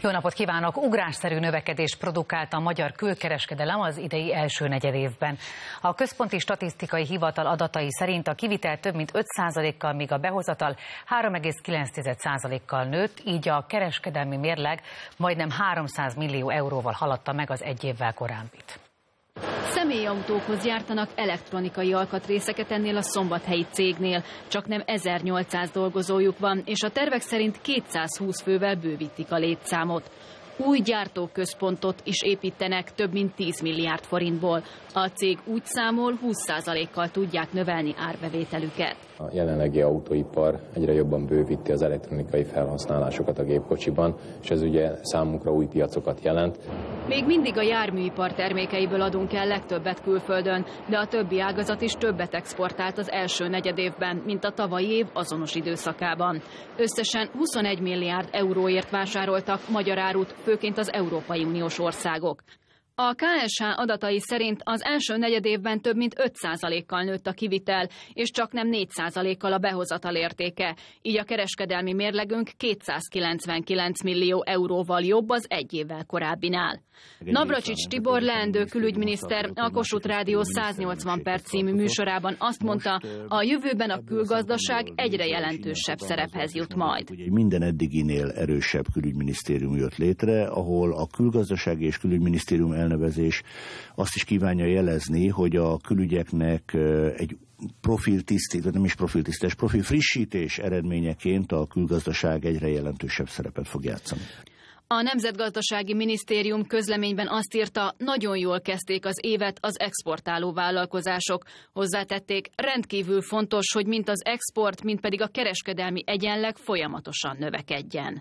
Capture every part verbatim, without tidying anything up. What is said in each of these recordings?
Jó napot kívánok! Ugrásszerű növekedést produkált a magyar külkereskedelem az idei első negyedévben. A Központi Statisztikai Hivatal adatai szerint a kivitel több mint öt százalékkal, míg a behozatal három egész kilenc százalékkal nőtt, így a kereskedelmi mérleg majdnem háromszáz millió euróval haladta meg az egy évvel korábbit. Személyautókhoz gyártanak elektronikai alkatrészeket ennél a szombathelyi cégnél. Csaknem ezernyolcszáz dolgozójuk van, és a tervek szerint kétszázhúsz fővel bővítik a létszámot. Új gyártóközpontot is építenek több mint tíz milliárd forintból. A cég úgy számol, húsz százalékkal tudják növelni árbevételüket. A jelenlegi autóipar egyre jobban bővíti az elektronikai felhasználásokat a gépkocsiban, és ez ugye számukra új piacokat jelent. Még mindig a járműipar termékeiből adunk el legtöbbet külföldön, de a többi ágazat is többet exportált az első negyedévben, mint a tavalyi év azonos időszakában. Összesen huszonegy milliárd euróért vásároltak magyar árut, főként az Európai Uniós országok. A ká es há adatai szerint az első negyedévben több mint öt százalékkal nőtt a kivitel, és csaknem négy százalékkal a behozatal értéke. Így a kereskedelmi mérlegünk kétszázkilencvenkilenc millió euróval jobb az egy évvel korábbinál. Navracsics Tibor leendő külügyminiszter a Kossuth Rádió száznyolcvan perc című műsorában azt mondta, a jövőben a külgazdaság egyre jelentősebb szerephez jut majd. Minden eddiginél erősebb külügyminisztérium jött létre, ahol a külgazdasági és külügyminisztérium elnevezés azt is kívánja jelezni, hogy a külügyeknek egy profiltisztítés, nem is profiltisztítés, profilfrissítés eredményeként a külgazdaság egyre jelentősebb szerepet fog játszani. A Nemzetgazdasági Minisztérium közleményben azt írta, nagyon jól kezdték az évet az exportáló vállalkozások. Hozzátették, rendkívül fontos, hogy mint az export, mint pedig a kereskedelmi egyenleg folyamatosan növekedjen.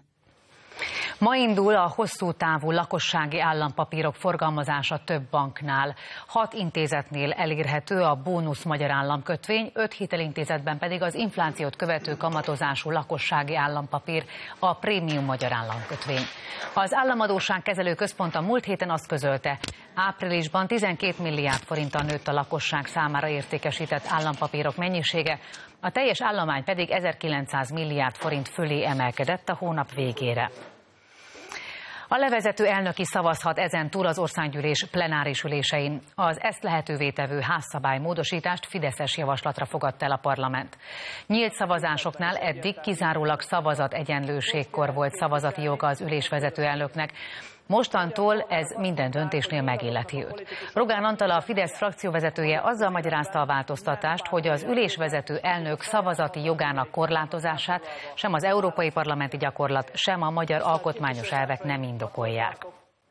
Ma indul a hosszú távú lakossági állampapírok forgalmazása több banknál. Hat intézetnél elérhető a bónusz magyar államkötvény, öt hitelintézetben pedig az inflációt követő kamatozású lakossági állampapír, a prémium magyar államkötvény. Az Államadósság Kezelő Központ a múlt héten azt közölte, áprilisban tizenkét milliárd forinttal nőtt a lakosság számára értékesített állampapírok mennyisége, a teljes állomány pedig ezerkilencszáz milliárd forint fölé emelkedett a hónap végére. A levezető elnök is szavazhat ezen túl az országgyűlés plenáris ülésein. Az ezt lehetővé tevő házszabálymódosítást fideszes javaslatra fogadta el a parlament. Nyílt szavazásoknál eddig kizárólag szavazategyenlőségkor volt szavazati joga az ülésvezető elnöknek. Mostantól ez minden döntésnél megilleti őt. Rogán Antal, a Fidesz frakcióvezetője azzal magyarázta a változtatást, hogy az ülésvezető elnök szavazati jogának korlátozását sem az európai parlamenti gyakorlat, sem a magyar alkotmányos elvek nem indokolják.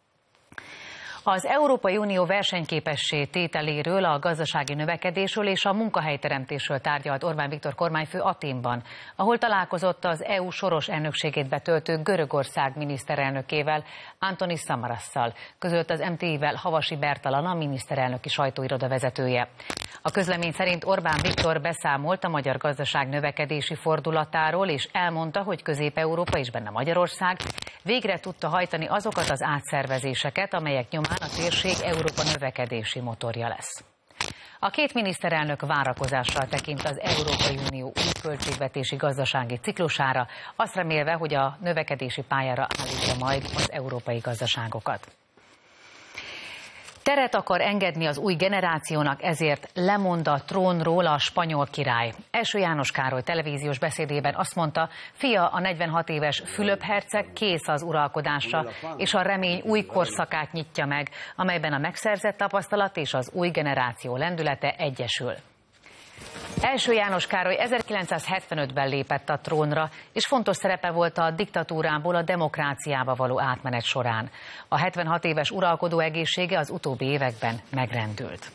Az Európai Unió versenyképessé tételéről, a gazdasági növekedésről és a munkahelyteremtésről tárgyalt Orbán Viktor kormányfő Athénban, ahol találkozott az é u soros elnökségét betöltő Görögország miniszterelnökével, Antonis Samarasszal, közölt az em té i-vel Havasi Bertalan, a miniszterelnöki sajtóiroda vezetője. A közlemény szerint Orbán Viktor beszámolt a magyar gazdaság növekedési fordulatáról, és elmondta, hogy Közép-Európa és benne Magyarország végre tudta hajtani azokat az átszervezéseket, amelyek nyomán a térség Európa növekedési motorja lesz. A két miniszterelnök várakozással tekint az Európai Unió új költségvetési gazdasági ciklusára, azt remélve, hogy a növekedési pályára állítja majd az európai gazdaságokat. Teret akar engedni az új generációnak, ezért lemond a trónról a spanyol király. Első János Károly televíziós beszédében azt mondta, fia, a negyvenhat éves Fülöp herceg kész az uralkodásra, és a remény új korszakát nyitja meg, amelyben a megszerzett tapasztalat és az új generáció lendülete egyesül. Első János Károly ezerkilencszázhetvenötben lépett a trónra, és fontos szerepe volt a diktatúrából a demokráciába való átmenet során. A hetvenhat éves uralkodó egészsége az utóbbi években megrendült.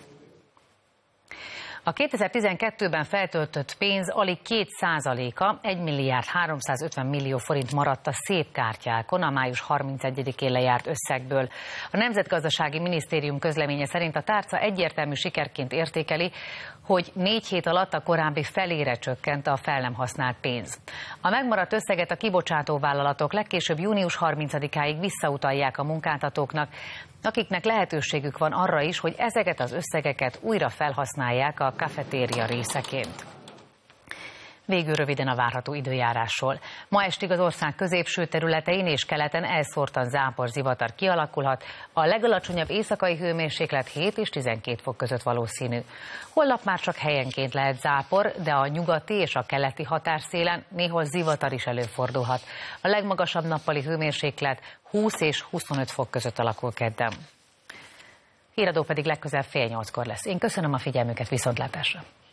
A kétezer-tizenkettőben feltöltött pénz alig két százaléka, egy milliárd háromszázötven millió forint maradt a szép kártyákon a május harmincegyedikén lejárt összegből. A Nemzetgazdasági Minisztérium közleménye szerint a tárca egyértelmű sikerként értékeli, hogy négy hét alatt a korábbi felére csökkent a fel nem használt pénz. A megmaradt összeget a kibocsátó vállalatok legkésőbb június harmincadikáig visszautalják a munkáltatóknak, akiknek lehetőségük van arra is, hogy ezeket az összegeket újra felhasználják a kafetéria részeként. Végül röviden a várható időjárásról. Ma estig az ország középső területein és keleten elszórtan zápor, zivatar kialakulhat. A legalacsonyabb éjszakai hőmérséklet hét és tizenkét fok között valószínű. Holnap már csak helyenként lehet zápor, de a nyugati és a keleti határszélen néhol zivatar is előfordulhat. A legmagasabb nappali hőmérséklet húsz és huszonöt fok között alakul kedden. Híradó pedig legközelebb fél nyolckor lesz. Én köszönöm a figyelmüket, viszontlátásra!